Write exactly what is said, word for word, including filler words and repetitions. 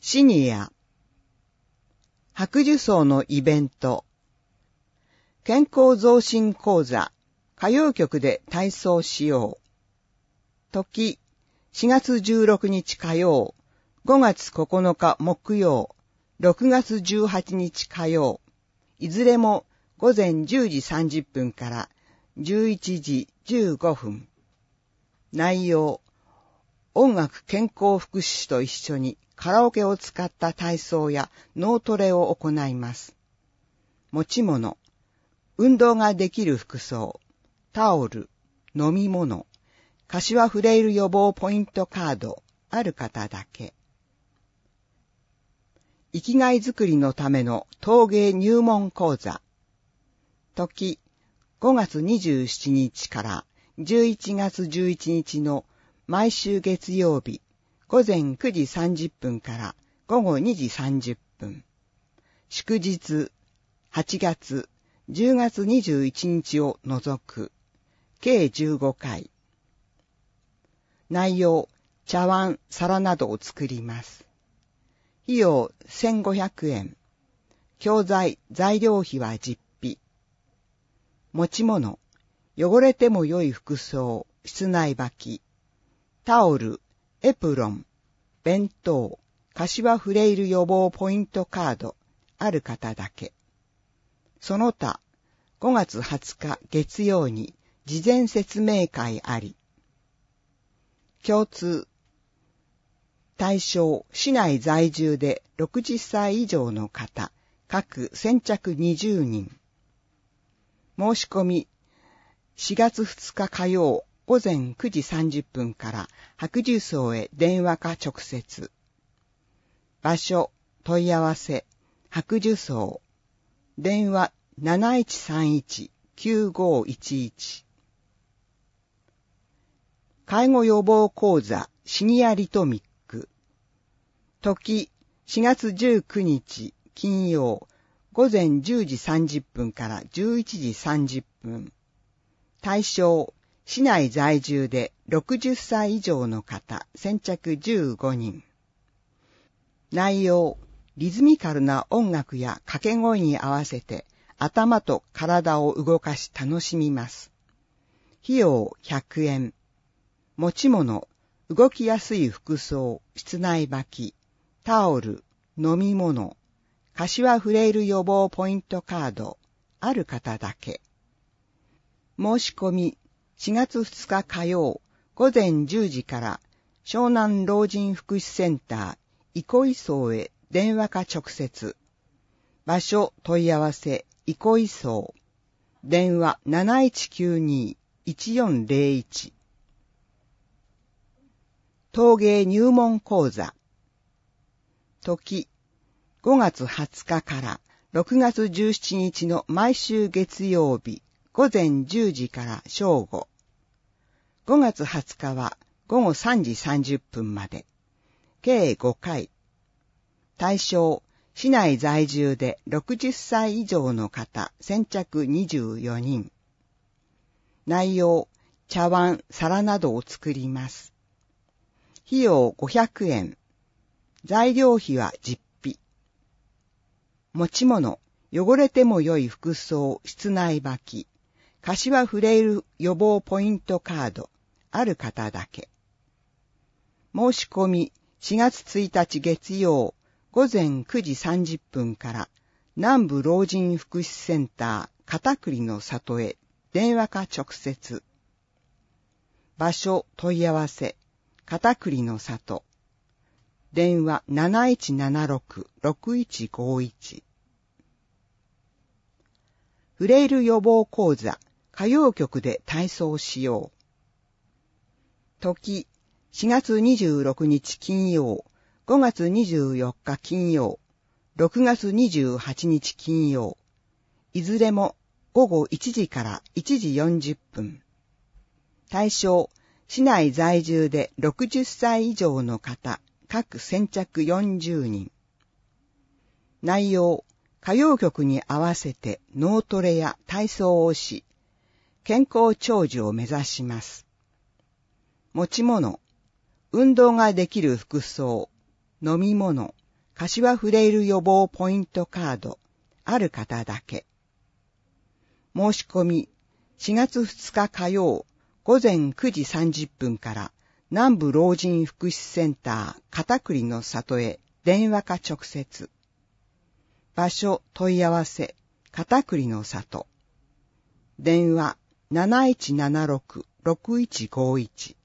シニア、白寿草のイベント、健康増進講座、歌謡曲で体操しよう。時、しがつじゅうろくにち火曜、ごがつここのか木曜、ろくがつじゅうはちにち火曜、いずれもごぜんじゅうじさんじゅっぷんからじゅういちじじゅうごふん。内容、音楽健康福祉士と一緒にカラオケを使った体操や脳トレを行います。持ち物、運動ができる服装、タオル、飲み物、柏フレイル予防ポイントカード、ある方だけ。生きがいづくりのための陶芸入門講座。時、ごがつにじゅうしちにちからじゅういちがつじゅういちにちの毎週月曜日、ごぜんくじさんじゅっぷんからごごにじさんじゅっぷん。祝日、はちがつ、じゅうがつにじゅういちにちを除く、計じゅうごかい。内容、茶碗、皿などを作ります。費用せんごひゃくえん。教材、材料費は実費。持ち物、汚れても良い服装、室内履き。タオル、エプロン、弁当、柏フレイル予防ポイントカード、ある方だけ。その他、ごがつはつか月曜に事前説明会あり。共通、対象、市内在住でろくじゅっさい以上の方、各先着にじゅうにん。申し込み、しがつふつか火曜ごぜんくじさんじゅっぷんから白寿草へ電話か直接。場所、問い合わせ、白寿草。電話なないちさんいちきゅうごいちいち。介護予防講座シニアリトミック。時、しがつじゅうくにち金曜、ごぜんじゅうじさんじゅっぷんからじゅういちじさんじゅっぷん。対象、市内在住でろくじゅっさい以上の方、先着じゅうごにん。内容、リズミカルな音楽や掛け声に合わせて頭と体を動かし楽しみます。費用ひゃくえん。持ち物、動きやすい服装、室内履き、タオル、飲み物、柏フレイル予防ポイントカード、ある方だけ。申し込み、しがつふつか火曜、ごぜんじゅうじから湘南老人福祉センター、憩い荘へ電話か直接。場所、問い合わせ、憩い荘。電話なないちきゅうにいちよんぜろいち。陶芸入門講座。時、ごがつはつかからろくがつじゅうしちにちの毎週月曜日、ごぜんじゅうじから正午。ごがつはつかはごごさんじさんじゅっぷんまで。計ごかい。対象、市内在住でろくじゅっさい以上の方、先着にじゅうよにん。内容、茶碗、皿などを作ります。費用ごひゃくえん。材料費は実費。持ち物、汚れても良い服装、室内履き。柏フレイル予防ポイントカード、ある方だけ。申し込み、しがつついたち月曜、ごぜんくじさんじゅっぷんから南部老人福祉センター片栗の里へ電話か直接。場所、問い合わせ、片栗の里。電話なないちななろくろくいちごいち。フレイル予防講座、歌謡曲で体操しよう。時、しがつにじゅうろくにち金曜、ごがつにじゅうよっか金曜、ろくがつにじゅうはちにち金曜、いずれもごごいちじからいちじよんじゅっぷん。対象、市内在住でろくじゅっさい以上の方、各先着よんじゅうにん。内容、歌謡曲に合わせて脳トレや体操をし、健康長寿を目指します。持ち物、運動ができる服装、飲み物、 柏フレイル予防ポイントカード、ある方だけ。申し込み、しがつふつか火曜、午前くじさんじゅっぷんから、南部老人福祉センター片栗の里へ電話か直接。場所問い合わせ片栗の里。電話なないちななろく ろくいちごいち。